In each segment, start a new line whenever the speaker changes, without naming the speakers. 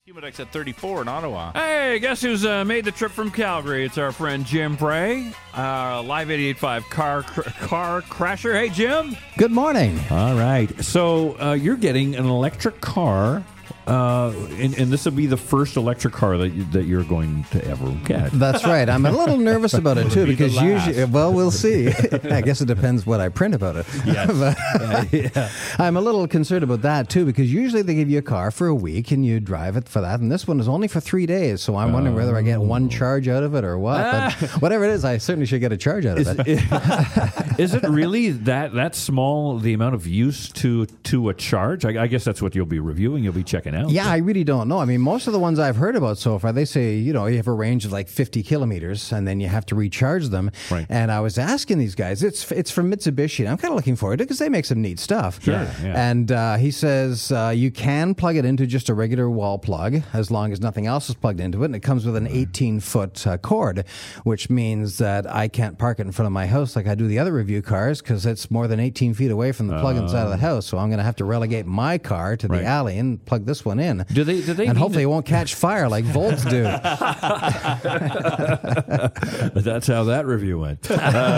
Humidex at 34 in Ottawa.
Hey, guess who's made the trip from Calgary? It's our friend Jim Bray, Live 88.5 car crasher. Hey, Jim.
Good morning.
All right. So you're getting an electric car, and this will be the first electric car that you're going to ever get.
That's right. I'm a little nervous about it, too, because usually, well, we'll see. I guess it depends what I print about it.
Yes.
I'm a little concerned about that, too, because usually they give you a car for a week and you drive it for that, and this one is only for 3 days, so I'm wondering whether I get one charge out of it or what. But whatever it is, I certainly should get a charge out of it.
Is it really that small, the amount of use to a charge? I guess that's what you'll be reviewing, you'll be checking out.
Yeah, I really don't know. I mean, most of the ones I've heard about so far, they say, you have a range of like 50 kilometers and then you have to recharge them.
Right.
And I was asking these guys, it's from Mitsubishi, and I'm kind of looking forward to it because they make some neat stuff.
Sure, yeah.
And he says you can plug it into just a regular wall plug as long as nothing else is plugged into it. And it comes with an 18-foot cord, which means that I can't park it in front of my house like I do the other review cars because it's more than 18 feet away from the plug inside of the house. So I'm going to have to relegate my car to the alley and plug this one in.
Do they
and hopefully it won't catch fire like Volts do.
That's how that review went.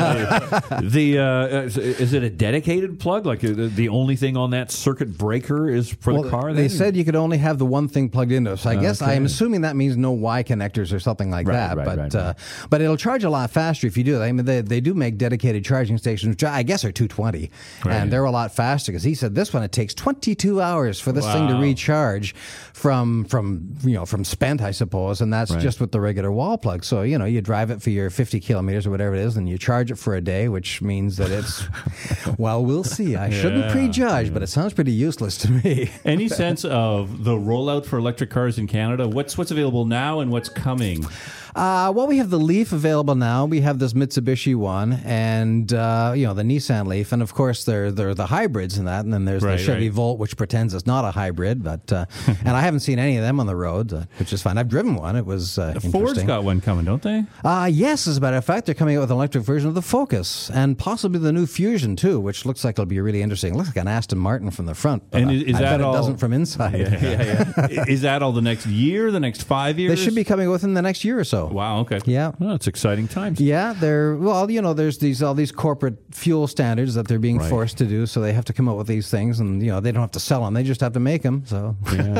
Is it a dedicated plug? Like the only thing on that circuit breaker is for the car?
They said you could only have the one thing plugged into it. So I guess I'm assuming that means no Y connectors or something like that. But it'll charge a lot faster if you do that. I mean, they do make dedicated charging stations, which I guess are 220, and they're a lot faster. Because he said this one it takes 22 hours for this thing to recharge from spent, I suppose, and that's just with the regular wall plug. So you drive it for your 50 kilometers or whatever it is, and you charge it for a day, which means that it's well, we'll see. I shouldn't prejudge, but it sounds pretty useless to me.
Any sense of the rollout for electric cars in Canada? What's available now and what's coming?
Well, we have the Leaf available now. We have this Mitsubishi one, and the Nissan Leaf, and of course there are the hybrids in that, and then there's the Chevy Volt, which pretends it's not a hybrid, but and I haven't seen any of them on the road, which is fine. I've driven one; it was interesting.
Ford's got one coming, don't they?
Yes, as a matter of fact, they're coming out with an electric version of the Focus, and possibly the new Fusion too, which looks like it'll be really interesting. It looks like an Aston Martin from the front, but
and
I bet it doesn't from inside.
Is that all the next year, the next 5 years?
They should be coming within the next year or so.
Wow, okay.
Yeah.
Well, it's exciting times.
Yeah, there's all these corporate fuel standards that they're being forced to do, so they have to come up with these things, and they don't have to sell them; they just have to make them. So,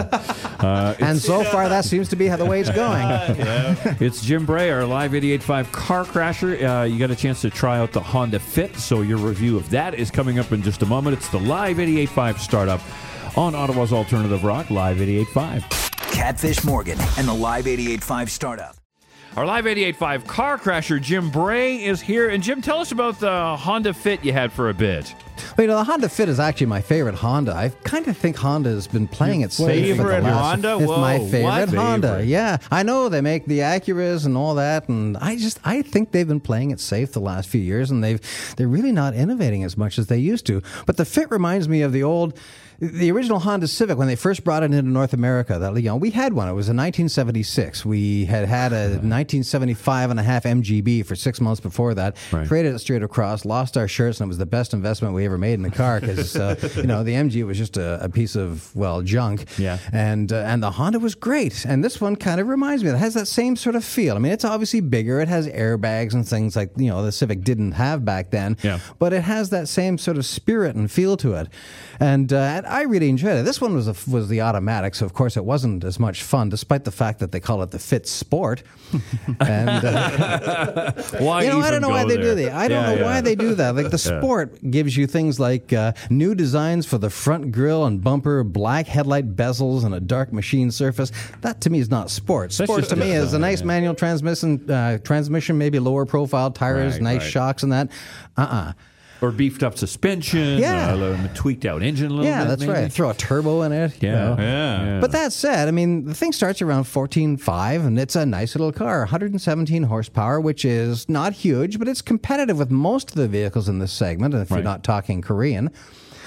and so far that seems to be the way it's going.
It's Jim Bray, our Live 88.5 car crasher. You got a chance to try out the Honda Fit, so your review of that is coming up in just a moment. It's the Live 88.5 startup on Ottawa's Alternative Rock, Live 88.5.
Catfish Morgan and the Live 88.5 startup.
Our Live 88.5 car crasher, Jim Bray, is here. And Jim, tell us about the Honda Fit you had for a bit.
Well, the Honda Fit is actually my favorite Honda. I kind of think Honda has been playing it safe.
Favorite Honda?
It's my favorite Honda.
Favorite?
Yeah, I know they make the Acuras and all that, and I think they've been playing it safe the last few years, and they're really not innovating as much as they used to. But the Fit reminds me of the original Honda Civic when they first brought it into North America. We had one. It was in 1976. We had a 1975 and a half MGB for 6 months before that. Traded it straight across, lost our shirts, and it was the best investment we ever made in the car because the MG was just a piece of junk.
Yeah.
And the Honda was great. And this one kind of reminds me. It has that same sort of feel. I mean, it's obviously bigger. It has airbags and things like the Civic didn't have back then.
Yeah.
But it has that same sort of spirit and feel to it. And I really enjoyed it. This one was the automatic, so of course it wasn't as much fun, despite the fact that they call it the Fit Sport. And
why?
I don't know why they do that. I don't know why they do that. Like the Sport gives you things like new designs for the front grille and bumper, black headlight bezels, and a dark machine surface. That to me is not sport. Sport to me is a nice manual transmission, maybe lower profile tires, nice shocks, and that.
Or beefed up suspension, tweaked out engine a little bit.
Yeah, that's
maybe.
right. Throw a turbo in it.
Yeah.
But that said, I mean, the thing starts around 14.5, and it's a nice little car, 117 horsepower, which is not huge, but it's competitive with most of the vehicles in this segment, if you're not talking Korean.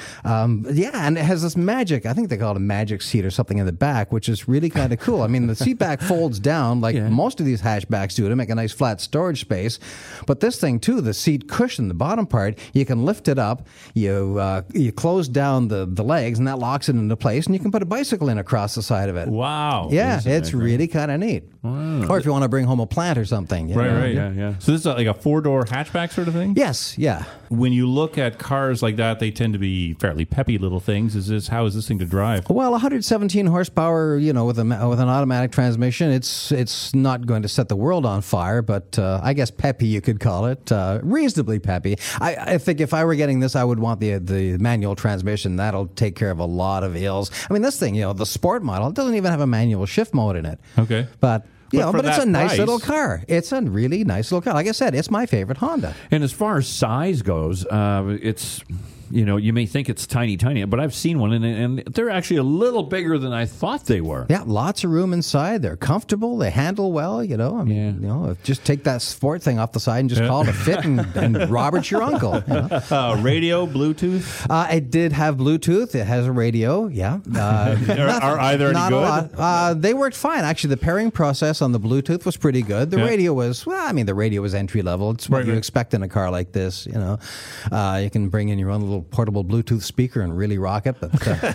And it has this magic, I think they call it a magic seat or something in the back, which is really kind of cool. I mean, the seat back folds down like most of these hatchbacks do to make a nice flat storage space. But this thing, too, the seat cushion, the bottom part, you can lift it up, you close down the legs, and that locks it into place, and you can put a bicycle in across the side of it.
Wow.
Yeah, it's really kind of neat. Wow. Or if you want to bring home a plant or something.
Right. Yeah. So this is like a 4-door hatchback sort of thing?
Yes, yeah.
When you look at cars like that, they tend to be fairly peppy little things. How is this thing to drive?
Well, 117 horsepower, with an automatic transmission, it's not going to set the world on fire, but I guess peppy you could call it, reasonably peppy. I think if I were getting this, I would want the manual transmission. That'll take care of a lot of ills. I mean, this thing, the sport model, it doesn't even have a manual shift mode in it.
Okay.
But it's a nice
price,
little car. It's a really nice little car. Like I said, it's my favorite Honda.
And as far as size goes, it's... you may think it's tiny, but I've seen one, and they're actually a little bigger than I thought they were.
Yeah, lots of room inside. They're comfortable. They handle well, just take that sport thing off the side and just call it a fit, and Robert's your uncle.
Radio, Bluetooth?
It did have Bluetooth. It has a radio, yeah.
Are either any good?
A lot. They worked fine. Actually, the pairing process on the Bluetooth was pretty good. The radio was, the radio was entry level. It's what you expect in a car like this, You can bring in your own little portable Bluetooth speaker and really rock it. But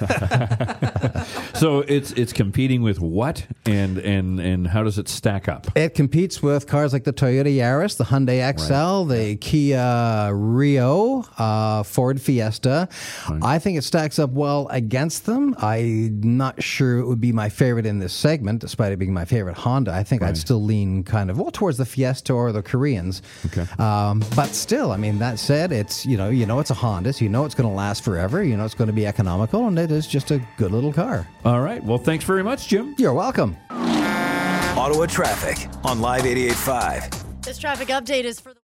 so it's competing with what, and how does it stack up?
It competes with cars like the Toyota Yaris, the Hyundai XL, the Kia Rio, Ford Fiesta. Right. I think it stacks up well against them. I'm not sure it would be my favorite in this segment, despite it being my favorite Honda. I think I'd still lean kind of towards the Fiesta or the Koreans.
Okay.
But still, that said, it's it's a Honda, so it's going to last forever. It's going to be economical, and it is just a good little car.
All right. Well, thanks very much, Jim.
You're welcome.
Ottawa traffic on Live 88.5.
This traffic update is for the